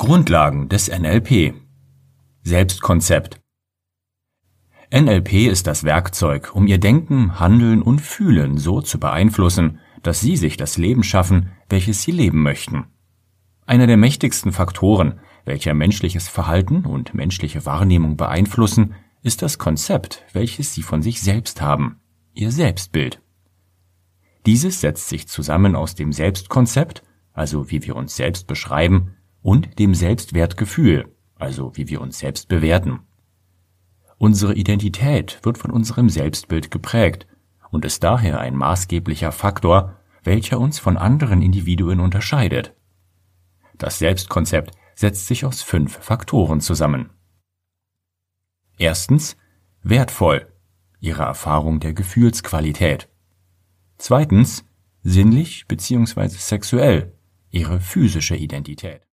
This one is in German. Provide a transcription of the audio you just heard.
Grundlagen des NLP. Selbstkonzept. NLP ist das Werkzeug, um Ihr Denken, Handeln und Fühlen so zu beeinflussen, dass Sie sich das Leben schaffen, welches Sie leben möchten. Einer der mächtigsten Faktoren, welcher menschliches Verhalten und menschliche Wahrnehmung beeinflussen, ist das Konzept, welches Sie von sich selbst haben, Ihr Selbstbild. Dieses setzt sich zusammen aus dem Selbstkonzept, also wie wir uns selbst beschreiben, und dem Selbstwertgefühl, also wie wir uns selbst bewerten. Unsere Identität wird von unserem Selbstbild geprägt und ist daher ein maßgeblicher Faktor, welcher uns von anderen Individuen unterscheidet. Das Selbstkonzept setzt sich aus 5 Faktoren zusammen. Erstens, wertvoll, Ihre Erfahrung der Gefühlsqualität. Zweitens, sinnlich bzw. sexuell, Ihre physische Identität.